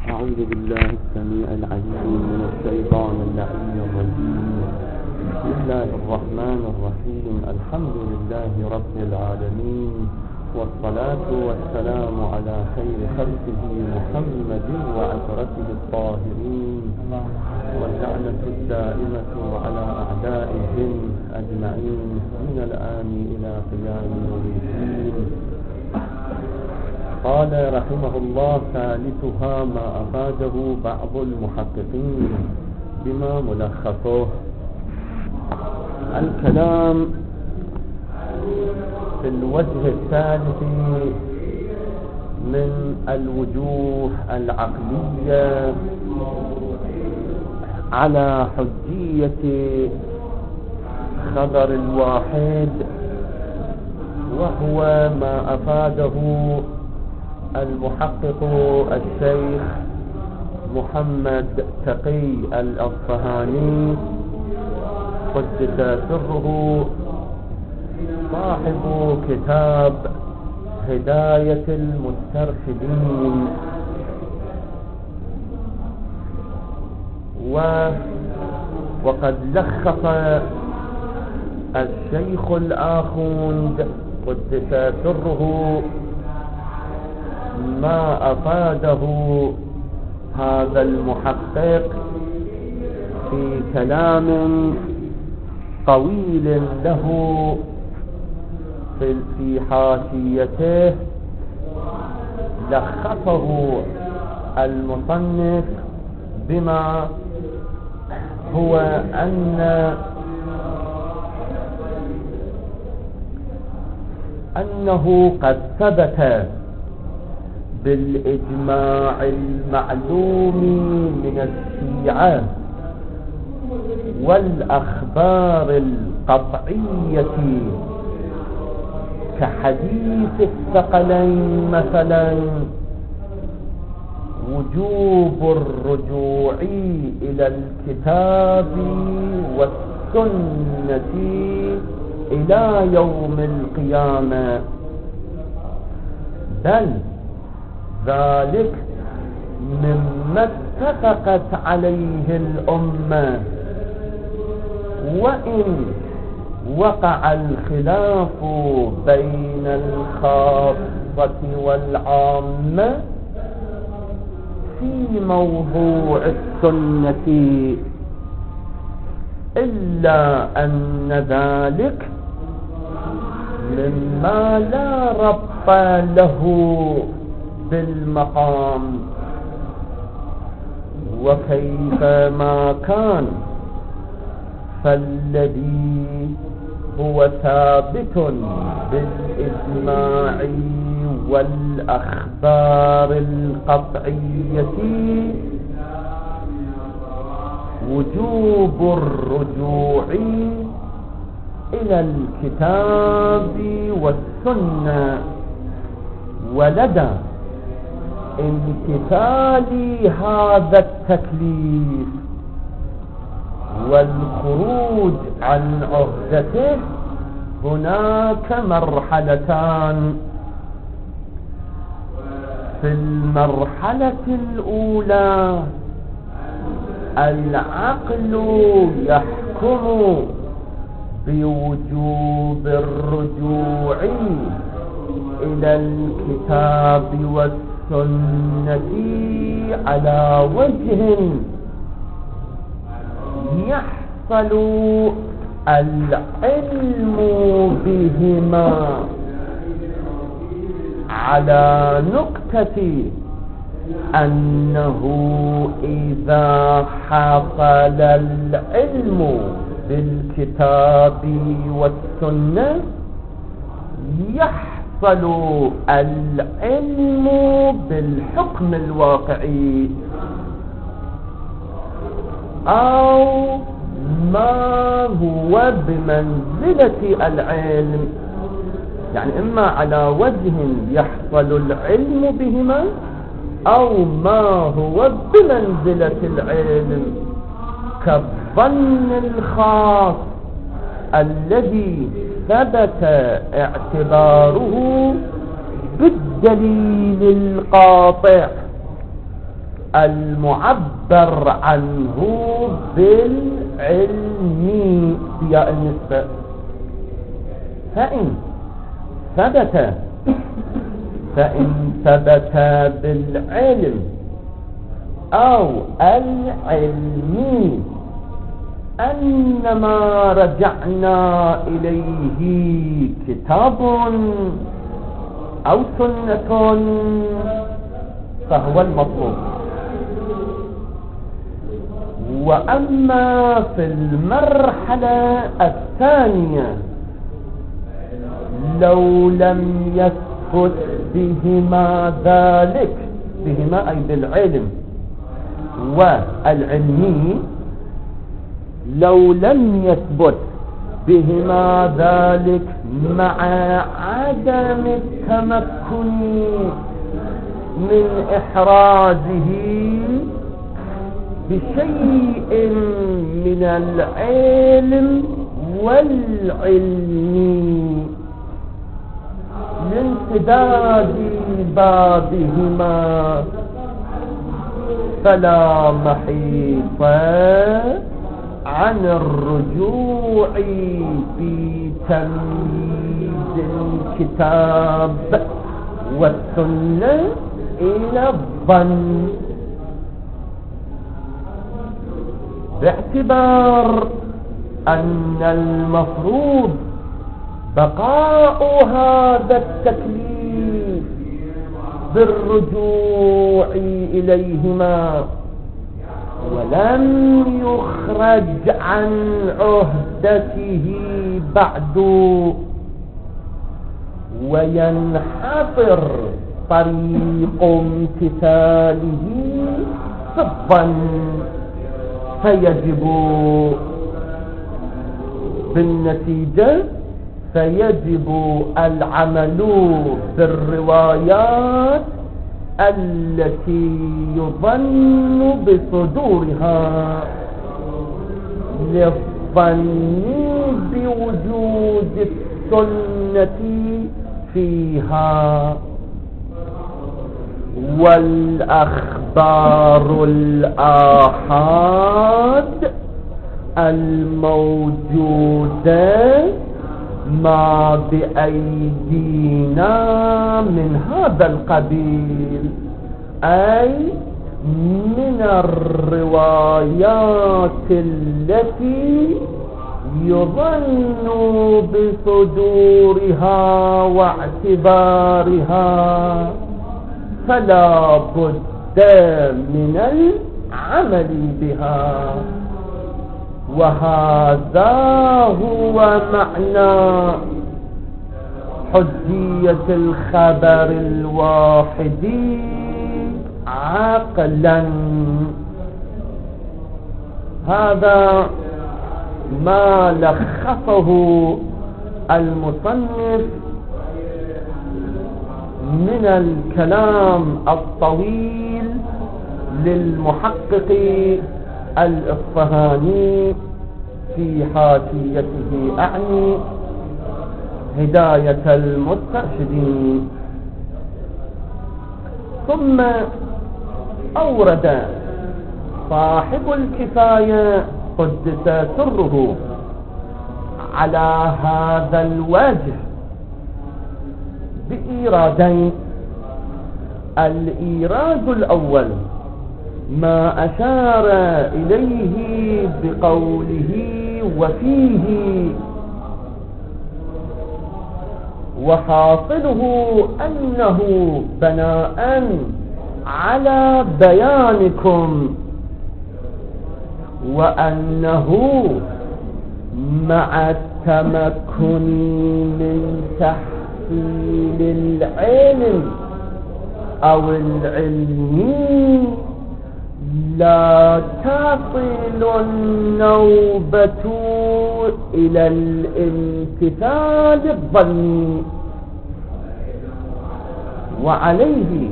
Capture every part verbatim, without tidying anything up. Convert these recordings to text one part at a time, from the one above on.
أعوذ بالله السميع العليم من الشيطان اللعين الرجيم. بسم الله الرحمن الرحيم. الحمد لله رب العالمين، والصلاة والسلام على خير خلقه محمد وعشرته الطاهرين، واللعنة الدائمة على أعدائهم أجمعين من الآن إلى قيام يوم الدين. قال رحمه الله: ثالثها ما أفاده بعض المحققين بما ملخصه. الكلام في الوجه الثالث من الوجوه العقلية على حجية خبر الواحد، وهو ما أفاده المحقق الشيخ محمد تقي الأصفهاني قدس سره، صاحب كتاب هداية المسترشدين. و وقد لخص الشيخ الآخوند قدس سره ما أفاده هذا المحقق في كلام طويل له في حاشيته، لخصه المصنف بما هو أن أنه قد ثبت بالإجماع المعلوم من الشيعة والأخبار القطعية كحديث الثقلين مثلا وجوب الرجوع إلى الكتاب والسنة إلى يوم القيامة، بل ذلك مما اتفقت عليه الأمة، وإن وقع الخلاف بين الخاصة والعامة في موضوع السنة، إلا أن ذلك مما لا ربط له بالمقام، وكيف ما كان فالذي هو ثابت بالإجماع والأخبار القطعية وجوب الرجوع إلى الكتاب والسنة، ولدى امتثال هذا التكليف والخروج عن عهدته هناك مرحلتان. في المرحلة الأولى العقل يحكم بوجوب الرجوع إلى الكتاب والسنة على وجه يحصل العلم بهما على نقطة أنه إذا حصل العلم بالكتاب والسنة يحصل العلم بالحكم الواقعي، أو ما هو بمنزلة العلم، يعني إما على وجه يحصل العلم بهما أو ما هو بمنزلة العلم، كالظن الخاص الذي ثبت اعتباره بالدليل القاطع، المعبر عنه بالعلم بياء النسبة. فإن ثبت فإن ثبت بالعلم أو العلم أنما رجعنا إليه كتاب أو سنة فهو المطلوب. وأما في المرحلة الثانية لو لم يثبت بهما ذلك، بهما أي بالعلم والعلمي، لو لم يثبت بهما ذلك مع عدم التمكن من إحرازه بشيء من العلم والعلم لانسداد بابهما، فلا محيط عن الرجوع في تمييز الكتاب والسنة إلى الظن، باعتبار أن المفروض بقاء هذا التكليف بالرجوع إليهما ولم يخرج عن عهدته بعد، وينحصر طريق امتثاله في الظن، فيجب بالنتيجة فيجب العمل بالروايات التي يظن بصدورها للظن بوجود السنة فيها، والأخبار الآحاد الموجودة ما بأيدينا من هذا القبيل، أي من الروايات التي يظن بصدورها واعتبارها، فلا بد من العمل بها. وهذا هو معنى حجية الخبر الواحد عقلا. هذا ما لخصه المصنف من الكلام الطويل للمحقق الإصفهاني في حاشيته، أعني هداية المسترشدين. ثم أورد صاحب الكفاية قدس سره على هذا الوجه بإيرادين. الإيراد الأول ما أشار إليه بقوله وفيه، وحاصله أنه بناء على بيانكم، وأنه مع التمكن من تحصيل العلم أو العلم لا تصل النوبة إلى الامتثال الظني، وعليه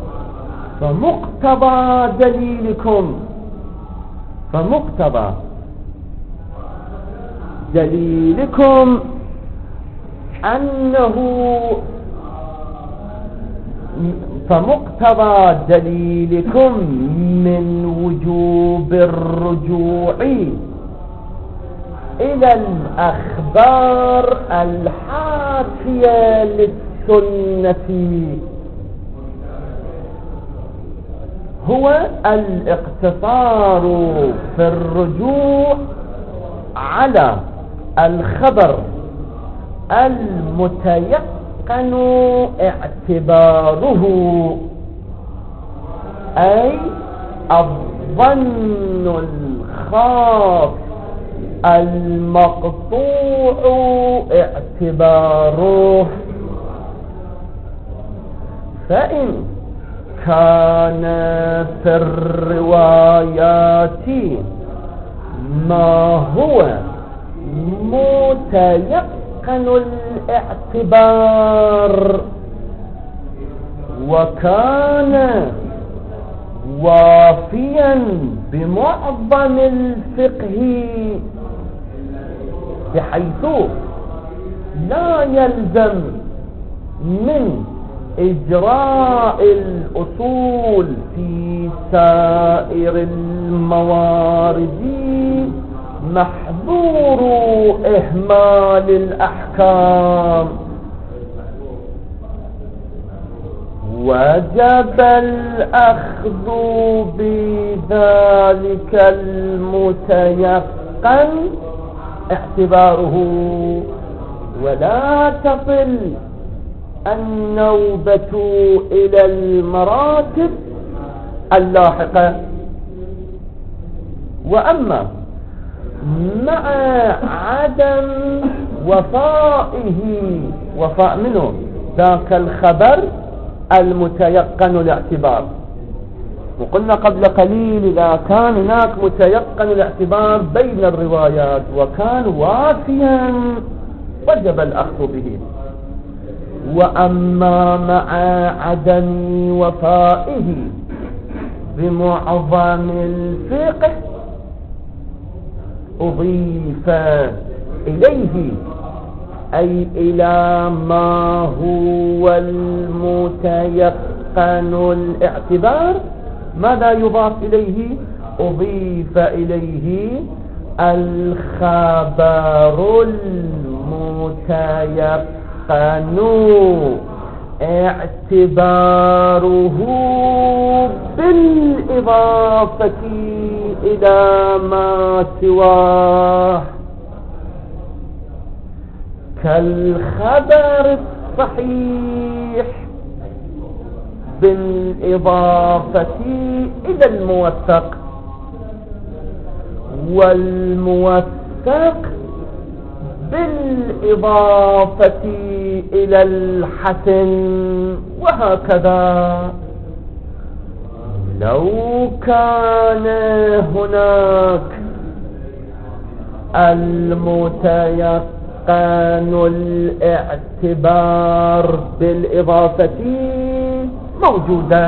فمقتضى دليلكم فمقتضى دليلكم أنه فمقتضى دليلكم من وجوب الرجوع إلى الأخبار الحاكية للسنة هو الاقتصار في الرجوع على الخبر المتيقن اعتباره، أي الظن الخاص المقطوع اعتباره. فإن كان في الروايات ما هو متيقن الاعتبار وكان وافيا بمعظم الفقه بحيث لا يلزم من إجراء الأصول في سائر الموارد محظور إهمال الأحكام، وجب الأخذ بذلك المتيقن اعتباره، ولا تصل النوبة إلى المراتب اللاحقة. وأما مع عدم وفائه وفاء منه ذاك الخبر المتيقن الاعتبار، وقلنا قبل قليل إذا كان هناك متيقن الاعتبار بين الروايات وكان وافيا وجب الأخذ به. وأما مع عدم وفائه بمعظم الفقه أضيف إليه، أي إلى ما هو المتيقن الاعتبار، ماذا يضاف إليه؟ أضيف إليه الخبر المتيقن اعتباره بالإضافة إلى ما سواه، كالخبر الصحيح بالإضافة إلى الموثق، والموثق بالإضافة إلى الحسن، وهكذا. لو كان هناك المتيقن الاعتبار بالإضافة موجودا،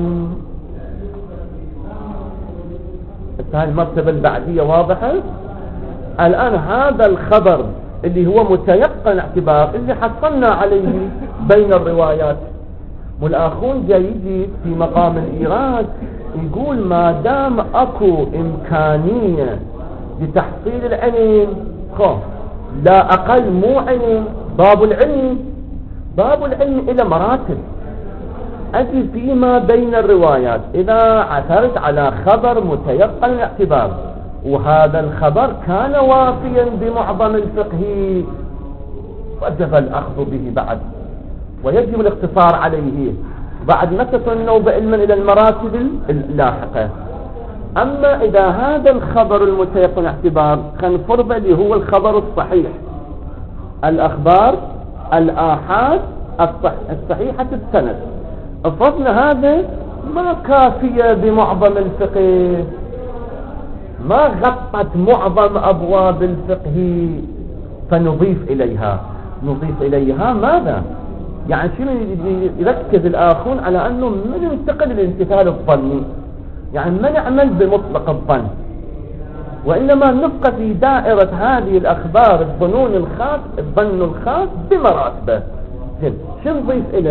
هذه المرتبة البعدية واضحة. الآن هذا الخبر اللي هو متيقن اعتبار اللي حصلنا عليه بين الروايات، والآخون جاي يجي في مقام الإيراد يقول ما دام أكو إمكانية لتحصيل العلم، خو لا أقل مو علم، باب العلم باب العلم إلى مراتب. أجي فيما بين الروايات إذا عثرت على خبر متيقن الاعتبار وهذا الخبر كان وافيا بمعظم الفقه، وجب الأخذ به بعد، ويجب الاقتصار عليه بعد ما تتنوب علما إلى المراتب اللاحقة. أما إذا هذا الخبر المتيقن اعتبار كان فرض اللي هو الخبر الصحيح، الأخبار الآحاد الصحيحة السند، فرضنا هذا ما كافية بمعظم الفقه، ما غطت معظم أبواب الفقه، فنضيف إليها نضيف إليها ماذا؟ يعني شنو يركز الآخرون على أنه من ينتقل الامتثال الظني، يعني ما نعمل بمطلق الظن، وإنما نبقى في دائرة هذه الأخبار الظنون الخاص الظن الخاص بمراتبه. شو نضيف إليه؟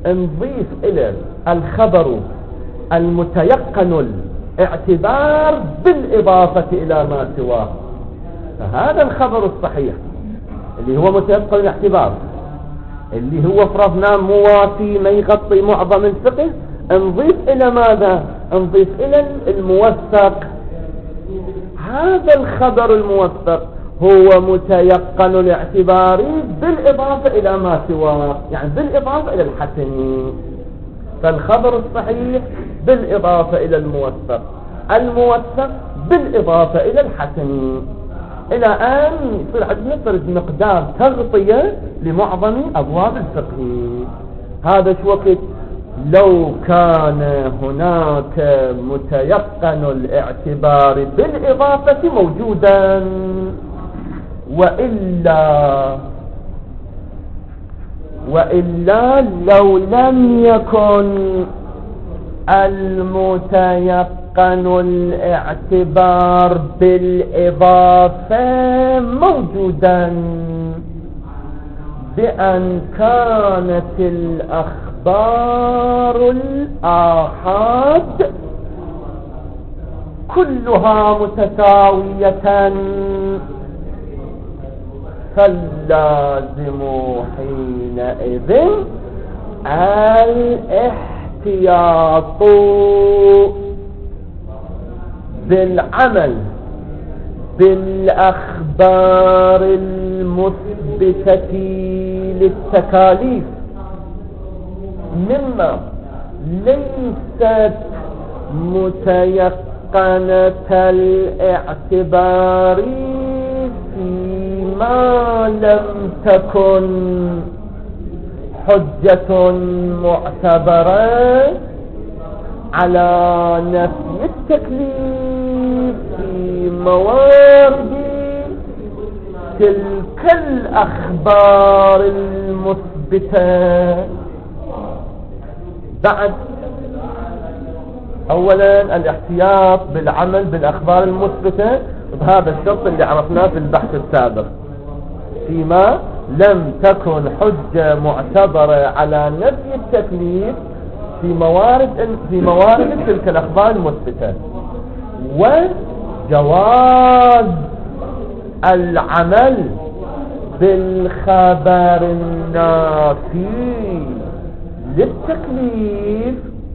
نضيف إلى الخبر المتيقن الاعتبار بالإضافة إلى ما سواه. فهذا الخبر الصحيح اللي هو متيقن الاعتبار، اللي هو فرضنا موافي ما يغطي معظم الفقه، نضيف إلى ماذا؟ نضيف إلى الموثق. هذا الخبر الموثق هو متيقن الاعتبار بالإضافة إلى ما سواه، يعني بالإضافة إلى الحسن. فالخبر الصحيح بالإضافة إلى الموثق، الموثق بالإضافة إلى الحسن، إلى أن يصير عندنا فرد مقدار تغطية لمعظم أبواب الفقه. هذا شو وقت لو كان هناك متيقن الاعتبار بالإضافة موجودا، وإلا وإلا لو لم يكن المتيقن الاعتبار بالإضافة موجودا، بأن كانت الأخبار الآحاد كلها متساوية، فاللازم حينئذ الاحتياط بالعمل بالأخبار المثبتة للتكاليف مما ليست متيقنة الاعتبار فيما لم تكن حجة معتبرة على نفي التكليف في موارد تلك الأخبار المثبتة. بعد أولا الاحتياط بالعمل بالأخبار المثبتة بهذا الشرط اللي عرفناه في البحث السابق، فيما لم تكن حجة معتبرة على نفي التكليف في موارد في موارد تلك الأخبار المثبتة، وجواز العمل بالخبر النافي للتكليف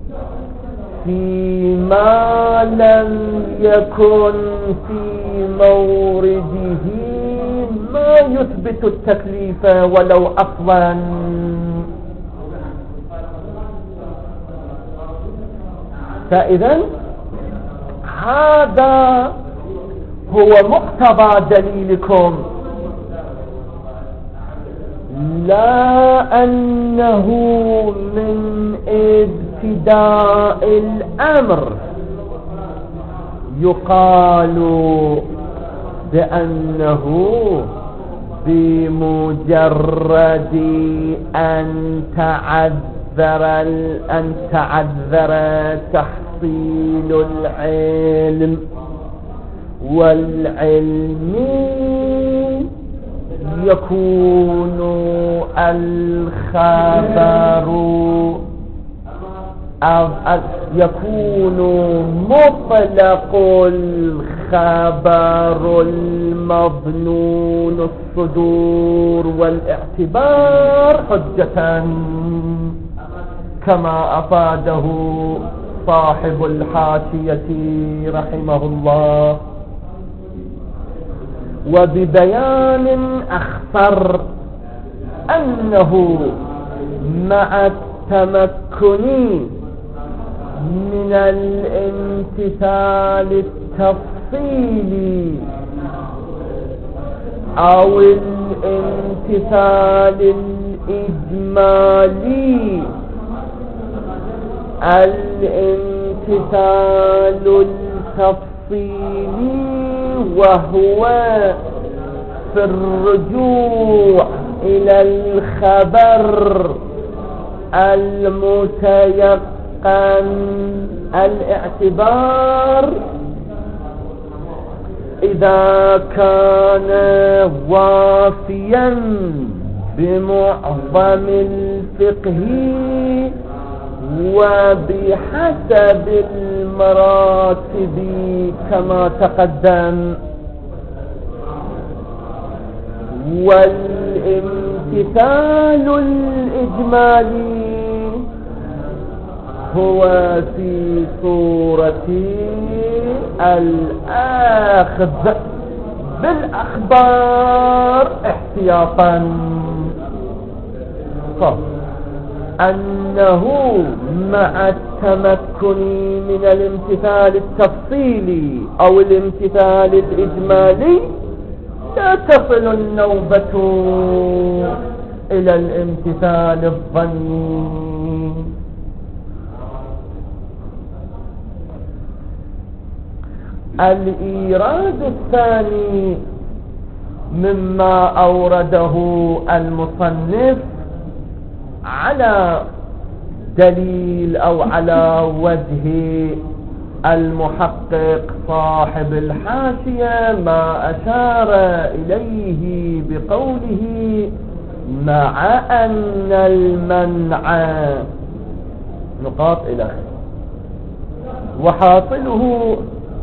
فيما لم يكن في مورده ما يثبت التكليف ولو أصلا. فإذا هذا هو مقتضى دليلكم، لا أنه من ابتداء الأمر يقال بأنه بمجرد أن تعذر أن تعذر تحصيل العلم والعلم يكون الخبر أو يكون مطلق الخبر المظنون الصدور والاعتبار حجة، كما أفاده صاحب الحاشية رحمه الله، وببيان أخفر أنه مع التمكن من الامتثال التفصيلي أو الامتثال الإجمالي، الامتثال التفصيلي وهو في الرجوع إلى الخبر المتيقن الاعتبار إذا كان وافيا بمعظم الفقهي وبحسب المراتب كما تقدم. والامتثال الإجمالي هو في صورة الأخذ بالأخبار احتياطا، أنه مع التمكن من الامتثال التفصيلي أو الامتثال الإجمالي لا تصل النوبة إلى الامتثال الظني. الإيراد الثاني مما أورده المصنف على دليل أو على وجه المحقق صاحب الحاشية ما أشار إليه بقوله مع أن المنع نقاط إلى وحاصله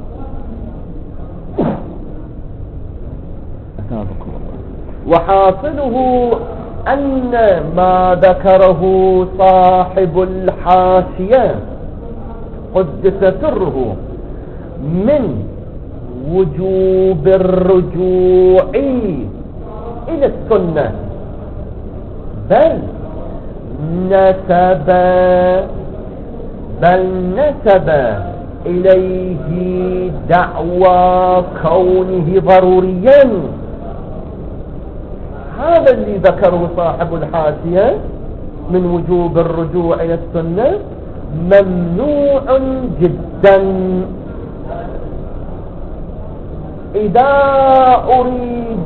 وحاصله أن ما ذكره صاحب الحاشية قدس سره من وجوب الرجوع إلى السنة بل نسب بل نسب إليه دعوى كونه ضروريا. هذا اللي ذكره صاحب الحاشية من وجوب الرجوع إلى السنة ممنوع جدا إذا أريد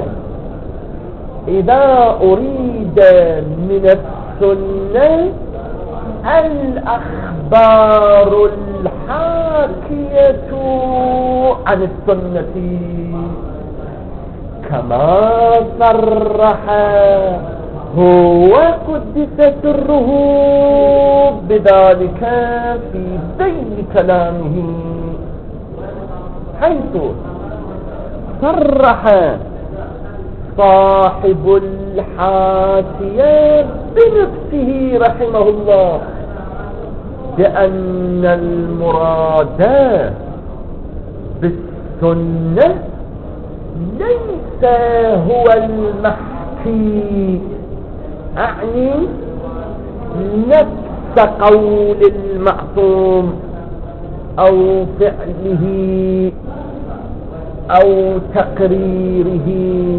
إذا أريد من السنة الأخبار الحاكية عن السنة كما صرح هو قدس سره بذلك في ذيل كلامه، حيث صرح صاحب الحاشية بنفسه رحمه الله بأن المراد بالسنة ليس هو المحكي، أعني نفس قول المعصوم أو فعله أو تقريره،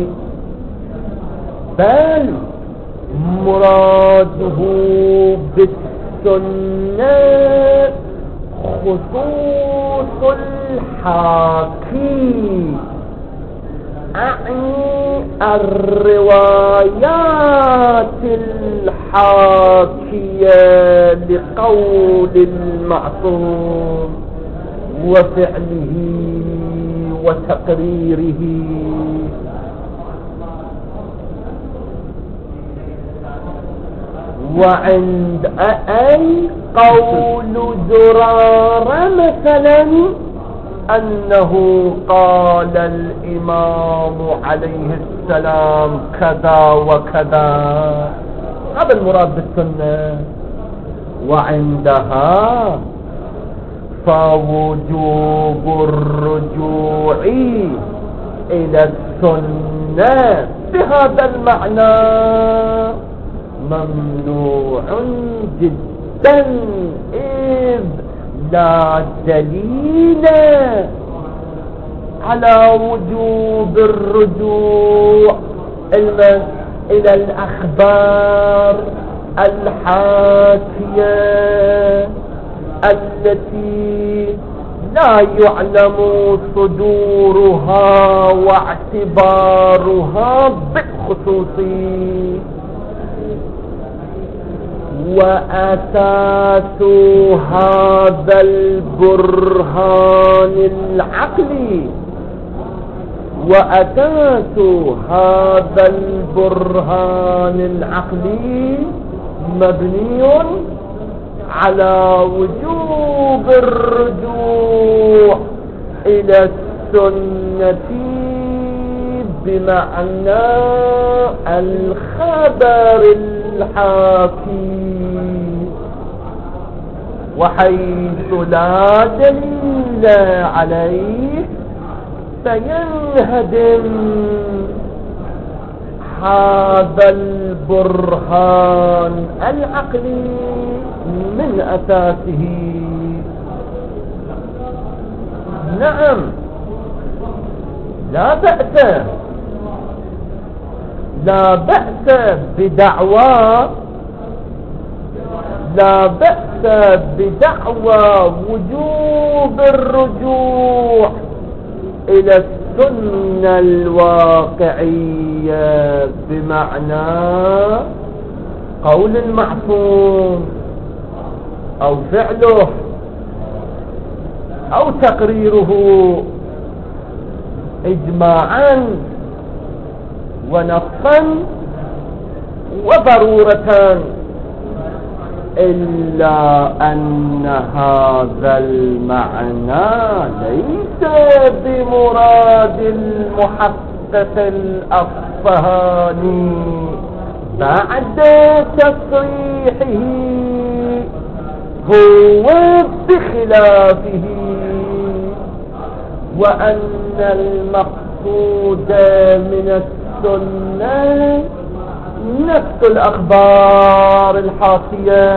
بل مراده بالسنة خصوص الحاكي، أعني الروايات الحاكية لقول المعصوم وفعله وتقريره. وعند أي قول زرار مثلا أنه قال الإمام عليه السلام كذا وكذا، هذا المراد بالسنة. وعندها فوجوب الرجوع إلى السنة بهذا المعنى ممنوع جدا، إذ لا دليل على وجوب الرجوع إلى الأخبار الحاكية التي لا يعلم صدورها واعتبارها بالخصوص. وأساس هذا البرهان العقلي وأساس هذا البرهان العقلي مبني على وجوب الرجوع إلى السنة بمعنى الخبر الحاكي، وحيث لا دليل عليه فينهدم هذا البرهان العقلي من أساسه. نعم لا بأس لا بأس بدعوى لا بأس بدعوى وجوب الرجوع إلى السنة الواقعية بمعنى قول المعصوم أو فعله أو تقريره إجماعا ونصا وضرورة، إلا أن هذا المعنى ليس بمراد المحقق الأصفهاني بعد تصريحه، هو بخلافه، وأن المقصود من السنة نفس الأخبار الحاكية.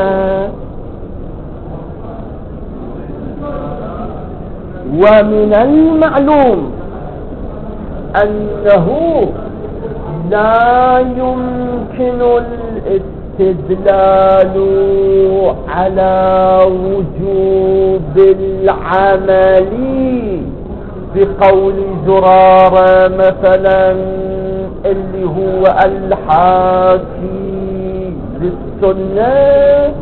ومن المعلوم أنه لا يمكن الاستدلال على وجوب العمل بقول زرارة مثلا اللي هو الحاكي للسنة،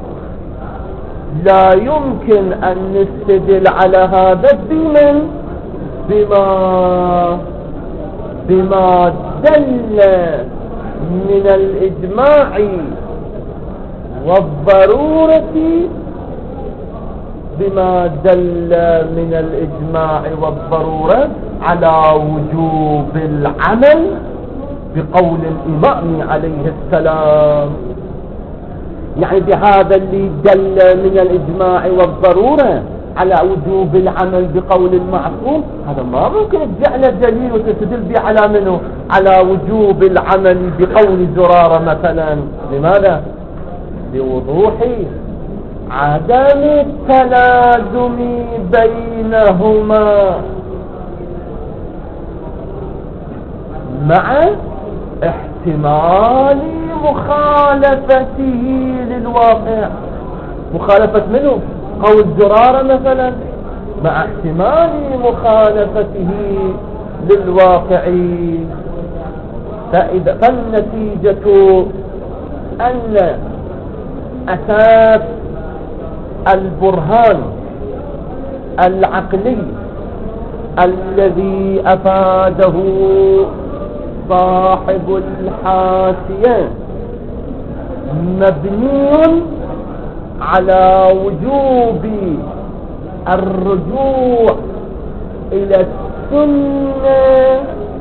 لا يمكن أن نستدل على هذا بمن بما بما دل من الإجماع والضرورة بما دل من الإجماع والضرورة على وجوب العمل بقول الإمام عليه السلام. يعني بهذا اللي دل من الإجماع والضرورة على وجوب العمل بقول المعصوم، هذا ما ممكن تجعل دليل وتستدل به على منه على وجوب العمل بقول زرارة مثلا. لماذا؟ لوضوح عدم التلازم بينهما مع احتمال مخالفته للواقع. مخالفة منه قول زرارة مثلا مع احتمال مخالفته للواقع. فإذا فالنتيجة أن أساس البرهان العقلي الذي أفاده صاحب الحاشية مبني على وجوب الرجوع إلى السنة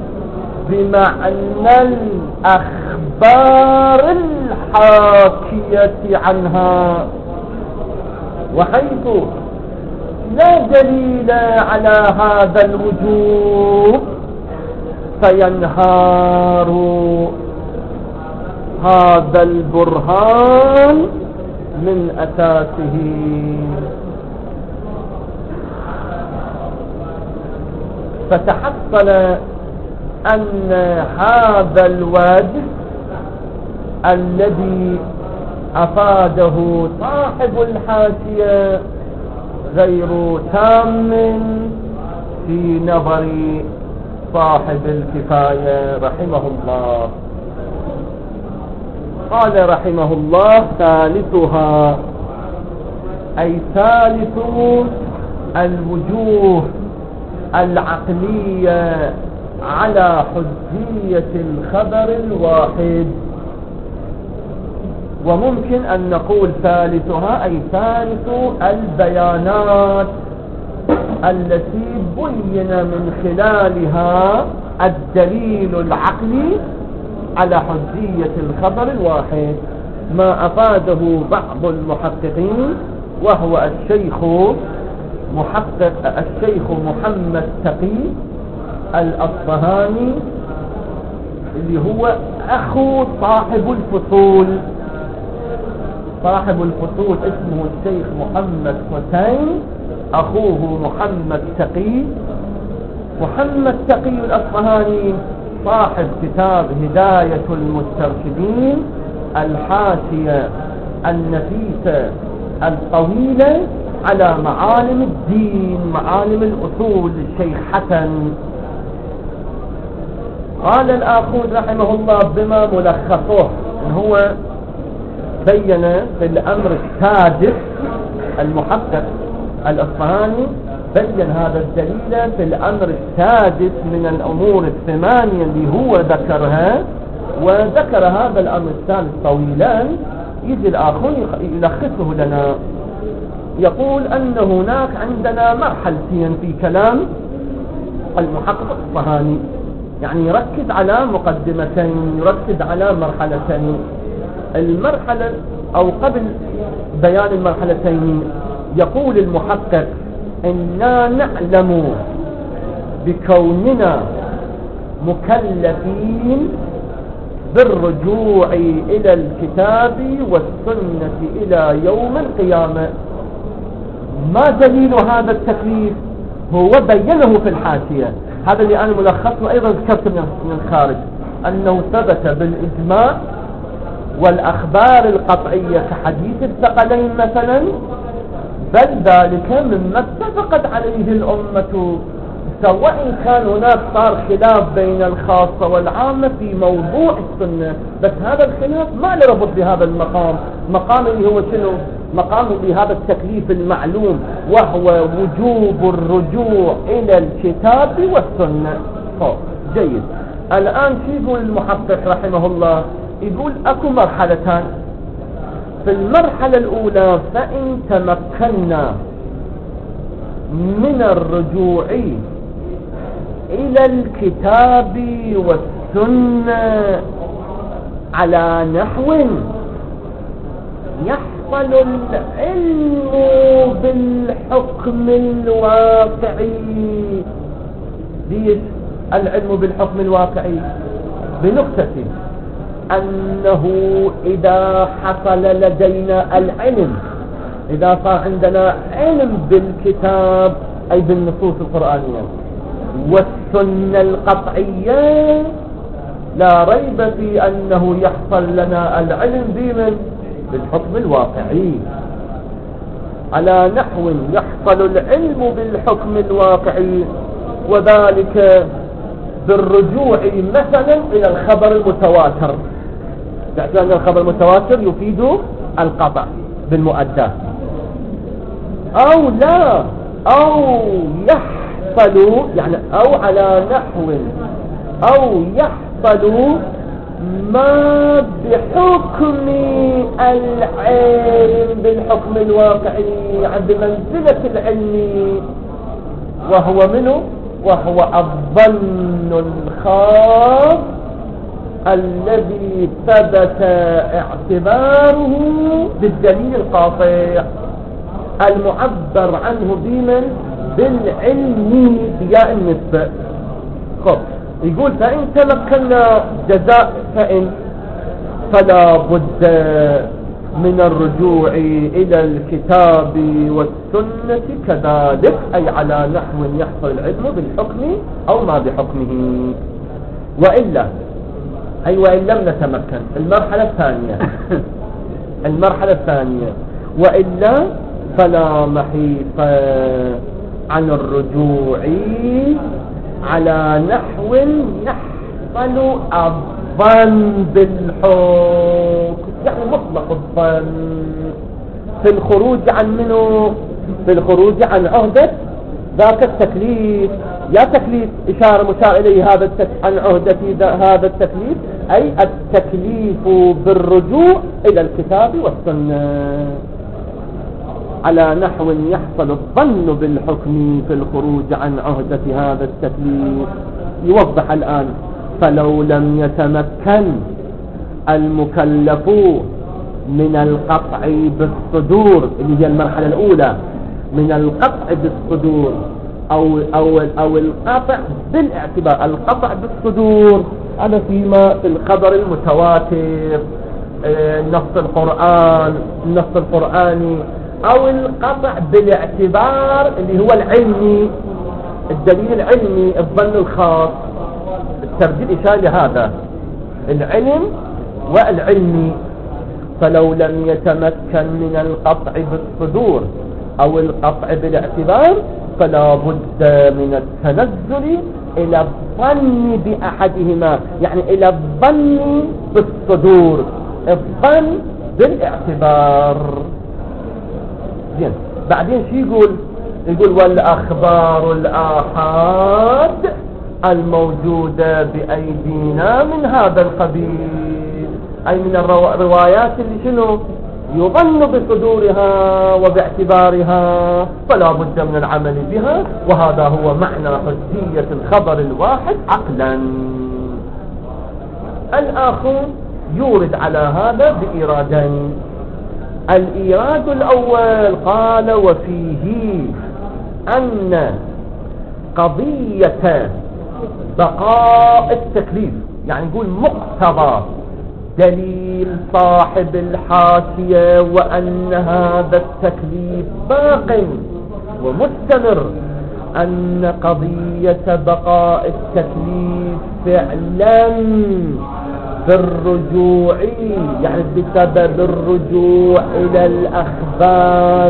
بمعنى الأخبار الحاكية عنها، وحيث لا دليل على هذا الوجوب فينهار هذا البرهان من أساسه. فتحصل أن هذا الوجه الذي أفاده صاحب الحاشية غير تام في نظر صاحب الكفاية رحمه الله. قال رحمه الله: ثالثها أي ثالث الوجوه العقلية على حجية الخبر الواحد. وممكن أن نقول ثالثها أي ثالث البيانات التي بين من خلالها الدليل العقلي على حجية الخبر الواحد، ما أفاده بعض المحققين وهو الشيخ محقق الشيخ محمد تقي الأصفهاني اللي هو أخو صاحب الفصول. صاحب الفصول اسمه الشيخ محمد حسين، أخوه محمد تقي. محمد تقي الأصفهاني صاحب كتاب هداية المسترشدين، الحاشية النفيسة الطويلة على معالم الدين، معالم الأصول للشيخ حسن. قال الآخوذ رحمه الله بما ملخصه إن هو بين في الأمر السادس، المحقق الأصفهاني بين هذا الدليل في الأمر السادس من الأمور الثمانية اللي هو ذكرها، وذكر هذا الأمر السادس طويلا. يجي الآخر يلخصه لنا، يقول أن هناك عندنا مرحلتين في كلام المحقق الأصفهاني، يعني يركز على مقدمتين، يركز على مرحلتين. المرحلة أو قبل بيان المرحلتين يقول المحقق إننا نعلم بكوننا مكلفين بالرجوع إلى الكتاب والسنة إلى يوم القيامة. ما دليل هذا التكليف؟ هو بينه في الحاشية، هذا اللي أنا ملخصه أيضا ذكرت من الخارج، أنه ثبت بالإجماع والأخبار القطعية كحديث الثقلين مثلا، بل ذلك مما اتفقت عليه الأمة، سواء كان هناك صار خلاف بين الخاصة والعامة في موضوع السنة، بس هذا الخلاف ما له ربط بهذا المقام. مقام اللي هو شنو؟ مقام بهذا التكليف المعلوم، وهو وجوب الرجوع إلى الكتاب والسنة. طيب جيد. الآن شو يقول المحقق رحمه الله؟ يقول أكو مرحلتان. في المرحلة الأولى فإن تمكنا من الرجوع إلى الكتاب والسنة على نحو يحصل العلم بالحكم الواقعي. ليش العلم بالحكم الواقعي؟ بنقطة أنه إذا حصل لدينا العلم، إذا صار عندنا علم بالكتاب أي بالنصوص القرآنية والسنة القطعية، لا ريب في أنه يحصل لنا العلم بمن؟ بالحكم الواقعي. على نحو يحصل العلم بالحكم الواقعي، وذلك بالرجوع مثلا إلى الخبر المتواتر، لأن الخبر المتواتر يفيد القطع بالمؤدى. أو لا، أو يحصل يعني أو على نحو أو يحصل ما بحكم العلم بالحكم الواقعي عند منزلة العلم، وهو منه وهو الظن الخاص الذي ثبت اعتباره بالدليل القاطع المعبر عنه بمن؟ بالعلم بياء النسبة. خب يقول فإن تمكنا جزاء فإن فلا بد من الرجوع إلى الكتاب والسنة كذلك، أي على نحو يحصل العلم بالحكم أو ما بحكمه. وإلا أي وإن لم نتمكن، المرحلة الثانية المرحلة الثانية وإلا فلا محيط عن الرجوع على نحو يحصل الظن بالحكم، يعني مطلق الظن في الخروج عن منه، في الخروج عن عهدة ذاك التكليف يا تكليف إشارة مشار إليه هذا التك... عن عهدتي هذا التكليف أي التكليف بالرجوع إلى الكتاب والسنة على نحو يحصل الظن بالحكم في الخروج عن عهدة هذا التكليف. يوضح الآن: فلو لم يتمكن المكلف من القطع بالصدور اللي هي المرحلة الأولى، من القطع بالصدور أو, أو, أو القطع بالاعتبار. القطع بالصدور هذا فيما في الخبر المتواتر، نص القرآن النص القرآني، أو القطع بالاعتبار اللي هو العلمي، الدليل العلمي، الظن الخاص. الترجيل إشارة لهذا العلم والعلمي. فلو لم يتمكن من القطع بالصدور أو القطع بالاعتبار فلا بد من التنزل إلى الظن بأحدهما، يعني إلى الظن بالصدور، الظن بالاعتبار. زين، بعدين شو يقول؟ يقول: والأخبار الآحاد الموجودة بأيدينا من هذا القبيل، أي من الروايات اللي شنو يظن بصدورها وباعتبارها، فلا بد من العمل بها. وهذا هو معنى حجية الخبر الواحد عقلا. الآخر يورد على هذا بإيرادين. الإيراد الأول قال: وفيه أن قضية بقاء التكليف، يعني نقول مقتضى دليل صاحب الحاشية وأن هذا التكليف باق ومستمر، أن قضية بقاء التكليف فعلا بالرجوع، يعني بسبب الرجوع إلى الأخبار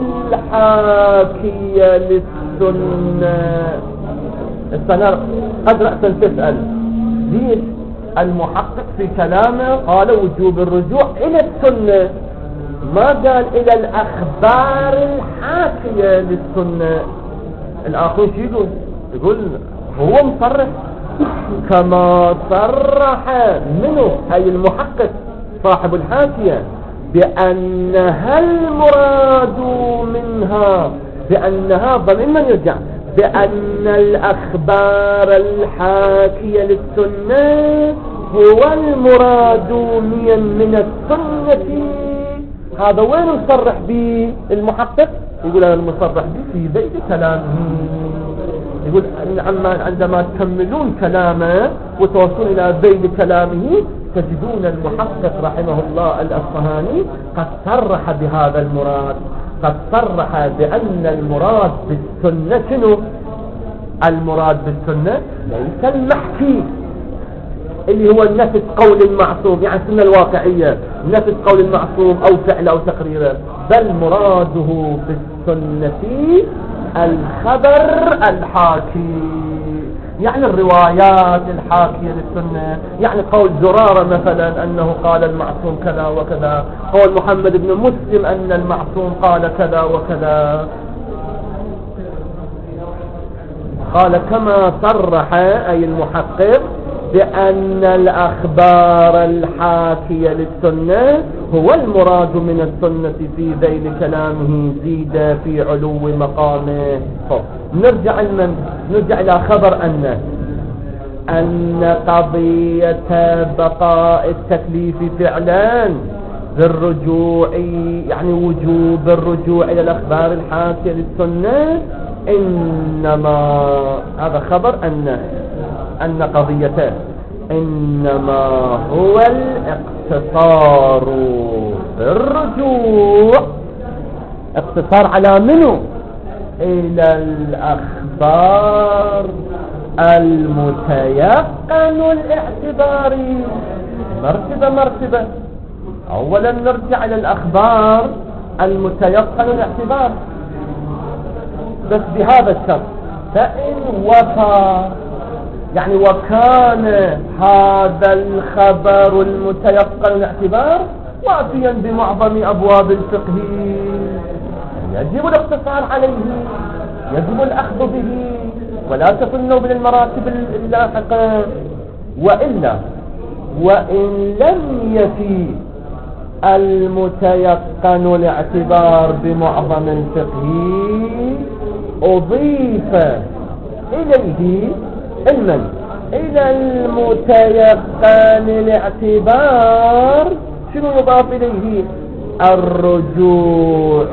الحاكية للسنة. السنة قد رأسا تسأل: ليش المحقق في كلامه قال وجوب الرجوع إلى السنة، ما قال إلى الأخبار الحاكية للسنة؟ الآخر شو يقول؟ يقول هو مصرح كما صرح منه أي المحقق صاحب الحاشية بأنها المراد منها، بأنها ضمن من يرجع، بأن الأخبار الحاكية للسنة هو المراد من السنة. هذا وين مصرح به المحقق؟ يقول أنا المصرح به في بيت كلامه. يقول عندما تكملون كلامه وتوصلون إلى بيت كلامه تجدون المحقق رحمه الله الأصفهاني قد صرح بهذا المراد، قد صرح بأن المراد بالسنة شنو؟ المراد بالسنة ليس المحكي اللي هو نفس قول المعصوم، يعني السنة الواقعية، نفس قول المعصوم أو فعل أو تقريره، بل مراده بالسنة الخبر الحاكي، يعني الروايات الحاكية للسنة. يعني قول زرارة مثلا أنه قال المعصوم كذا وكذا، قول محمد بن مسلم أن المعصوم قال كذا وكذا. قال كما صرح أي المحقق بأن الأخبار الحاكية للسنة هو المراد من السنة في ذيل كلامه زيد في علو مقامه. نرجع من نرجع إلى خبر أن أن قضية بقاء التكليف فعلا بالرجوع، يعني وجوب الرجوع إلى الأخبار الحاكية للسنة، إنما هذا خبر أن أن قضيته إنما هو الاقتصار بالرجوع، اقتصار على منه؟ إلى الأخبار المتيقن الاعتباري. مرتبة مرتبة. أولا نرجع إلى الأخبار المتيقن الاعتبار بس بهذا الشرط: فإن وفى، يعني وكان هذا الخبر المتيقن الاعتبار وافيا بمعظم أبواب الفقه يجب الاقتصار عليه، يجب الأخذ به ولا تظنوا بالمراتب اللاحقة. وإلا وإن لم يفي المتيقن الاعتبار بمعظم الفقه أضيف إليه علما إلى المتيقن الاعتبار. شنو يضاف إليه؟ الرجوع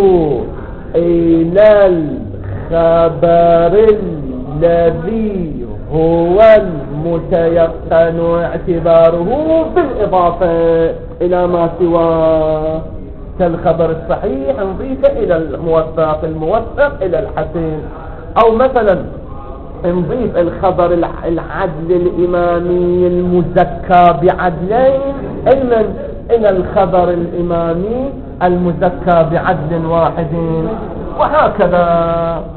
إلى الخبر الذي هو المتيقن اعتباره بالإضافة إلى ما سواه، كالخبر الصحيح نضيف إلى الموثق، الموثق إلى الحسن. أو مثلا نضيف الخبر العدل الإمامي المزكى بعدلين علما إلى الخبر الإمامي المزكى بعدل واحد، وهكذا.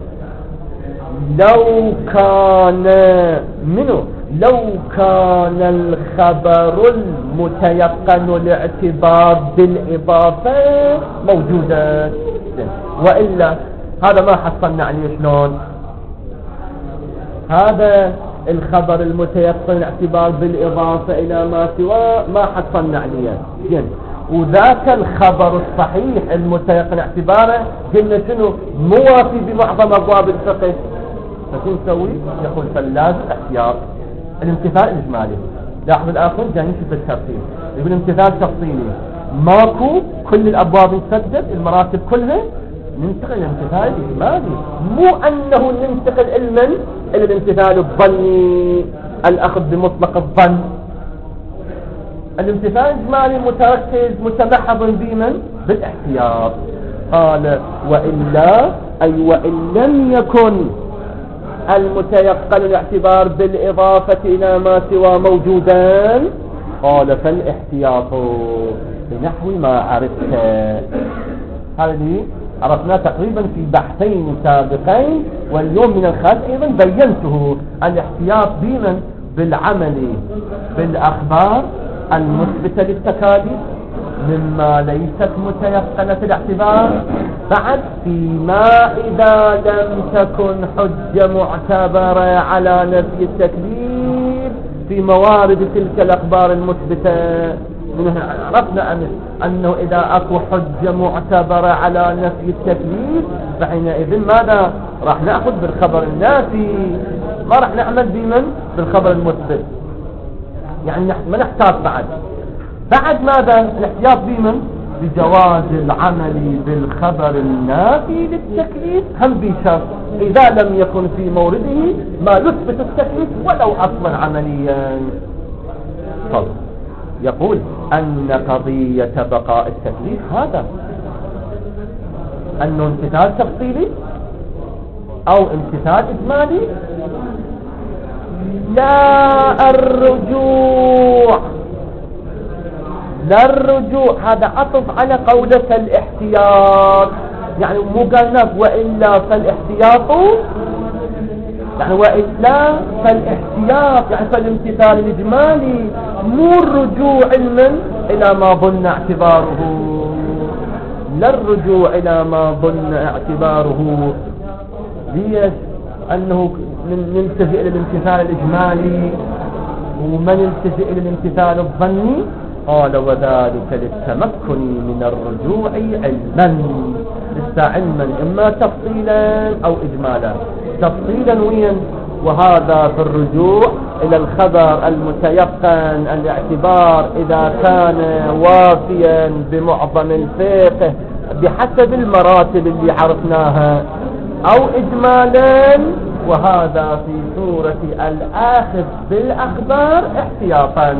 لو كان منه لو كان الخبر المتيقن الاعتبار بالإضافة موجودا، وإلا هذا ما حصلنا عليه. شلون هذا الخبر المتيقن الاعتبار بالإضافة إلى ما سواه ما حصلنا عليه؟ جن. وذاك الخبر الصحيح المتيقن اعتباره قلنا شنو؟ موافي بمعظم أبواب الفقه. فشو نسوي؟ يقول فلازم احتياط الامتثال الإجمالي. لاحظ الآخر جاي نشوف الترتيب، يقول امتثال تفصيلي ماكو، كل الأبواب نسدد المراتب كلها، ننتقل الامتثال الإجمالي. مو أنه ننتقل علما إلى الامتثال الظني، الأخذ بمطلق الظن. الامتثال الإجمالي متركز متمحض بمن؟ بالاحتياط. قال وإلا أي وإن لم يكن المتيقن الاعتبار بالإضافة إلى ما سوى موجودا، قال فالاحتياط بنحو ما عرفت. هذا اللي عرفناه تقريبا في بحثين سابقين، واليوم من الخلف أيضا بينته. الاحتياط بمن؟ بالعمل بالأخبار المثبتة للتكاليف مما ليست متيقنة الاعتبار، بعد فيما إذا لم تكن حجة معتبرة على نفي التكليف في موارد تلك الأخبار المثبتة. عرفنا أن أنه إذا أكو حجة معتبرة على نفي التكليف فحينئذ ماذا؟ راح نأخذ بالخبر النافي، ما راح نعمل بمن؟ بالخبر المثبت. يعني ما نحتاج بعد بعد ماذا؟ الاحتياط بمن؟ بجواز العمل بالخبر النافي للتكليف، هم بشرط إذا لم يكن في مورده ما يثبت التكليف ولو أصلا عمليا. طب يقول أن قضية بقاء التكليف هذا أنه امتثال تفصيلي أو امتثال إجمالي، لا الرجوع لا الرجوع هذا عطف على قولة الاحتياط. يعني مو قالنا وإلا فالاحتياط، يعني وإلا فالاحتياط يعني فالامتثال الإجمالي، مو الرجوع علما إلى ما ظن اعتباره، لا الرجوع إلى ما ظن اعتباره. ليش؟ أنه نلتجئ إلى الامتثال الإجمالي ومن يلتجئ إلى الامتثال الظني. قال وذلك للتمكن من الرجوع علما، لسا علما إما تفصيلا أو إجمالا. تفصيلا وين؟ وهذا في الرجوع إلى الخبر المتيقن الاعتبار إذا كان وافيا بمعظم الفقه بحسب المراتب اللي عرفناها، أو إجمالا، وهذا في سورة الآخذ بالأخبار احتياطا.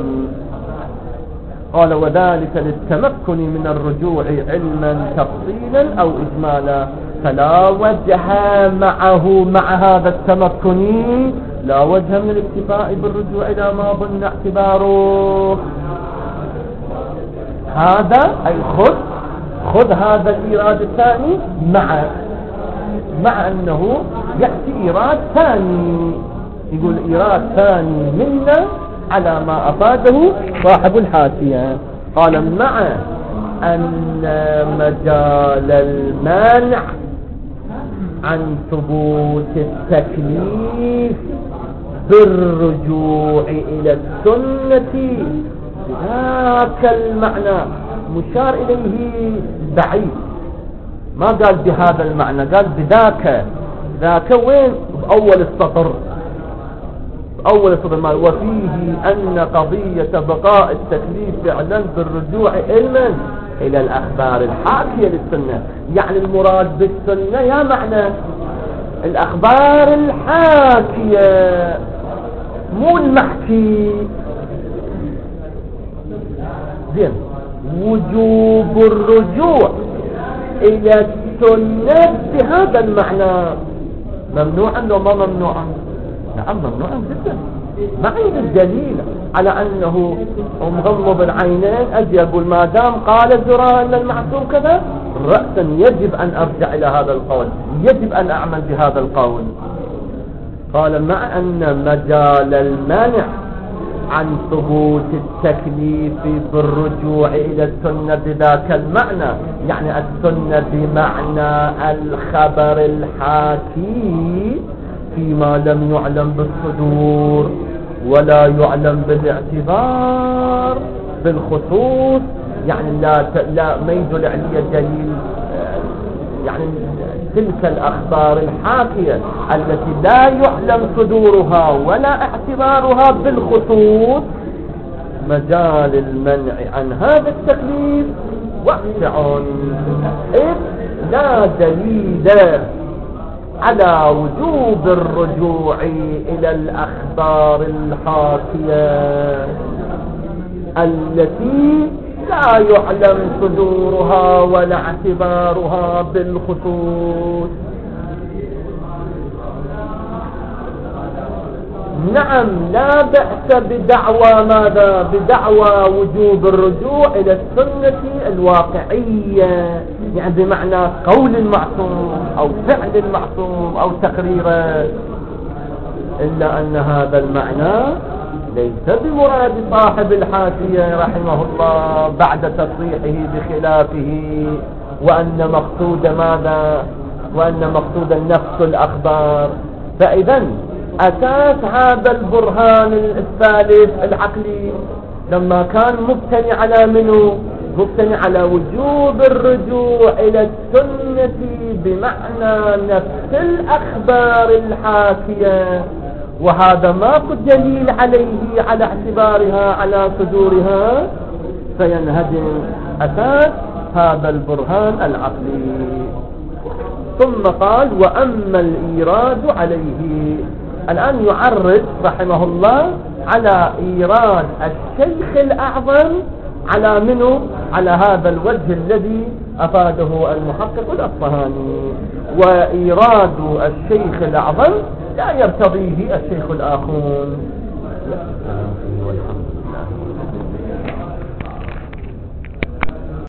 قال وذلك للتمكن من الرجوع علما تفصيلا أو إجمالا، فلا وجه معه مع هذا التمكن لا وجه من الاكتفاء بالرجوع إلى ما ظن اعتباره. هذا أي خذ خذ هذا الإيراد الثاني مع مع أنه يأتي إيراد ثاني، يقول إيراد ثاني منا على ما أفاده صاحب الحاشية. قال مع أن مجال المانع عن ثبوت التكليف بالرجوع إلى السنة بذاك المعنى، مشار إليه بعيد، ما قال بهذا المعنى، قال بذاك. ذاك وين؟ بأول السطر، بأول السطر ما وفيه أن قضية بقاء التكليف فعلا بالرجوع إلى إلى الأخبار الحاكية للسنة. يعني المراد بالسنة يا معنى الأخبار الحاكية مو المحكي. زين، وجوب الرجوع إلى السنة بهذا المعنى ممنوعا لو ما ممنوعا؟ نعم ممنوعا جدا. ما عندي الدليل على أنه مغمض العينين أجي أقول ما دام قال زرار أن المعصوم كذا رأسا يجب أن أرجع إلى هذا القول، يجب أن أعمل بهذا القول. قال مع أن مجال المانع عن ثبوت التكليف بالرجوع إلى السنة بذاك المعنى، يعني السنة بمعنى الخبر الحاكي فيما لم يعلم بالصدور ولا يعلم بالاعتبار بالخصوص. يعني لا لا ما يدل عليه دليل، يعني تلك الأخبار الحاكية التي لا يعلم صدورها ولا اعتبارها بالخصوص، مجال المنع عن هذا التكليف واسع، إذ لا دليل على وجوب الرجوع إلى الأخبار الحاكية التي لا يعلم صدورها ولا اعتبارها بالخصوص. نعم لا بأس بدعوى ماذا؟ بدعوى وجوب الرجوع إلى السنة الواقعية، يعني بمعنى قول المعصوم أو فعل المعصوم أو تقريره، إلا أن هذا المعنى ليس بمراد صاحب الحاشية رحمه الله بعد تصريحه بخلافه، وأن مقصود ماذا؟ وأن مقصود النفس الأخبار. فإذا أساس هذا البرهان الثالث العقلي لما كان مبتني على منه؟ مبتني على وجوب الرجوع إلى السنة بمعنى نفس الأخبار الحاكية، وهذا ماكو دليل عليه على اعتبارها على صدورها، فينهدم أساس هذا البرهان العقلي. ثم قال وأما الإيراد عليه، الآن يعرض رحمه الله على إيراد الشيخ الأعظم على منه؟ على هذا الوجه الذي أفاده المحقق الأصفهاني. وإيراد الشيخ الأعظم لا يرتضيه الشيخ الآخر،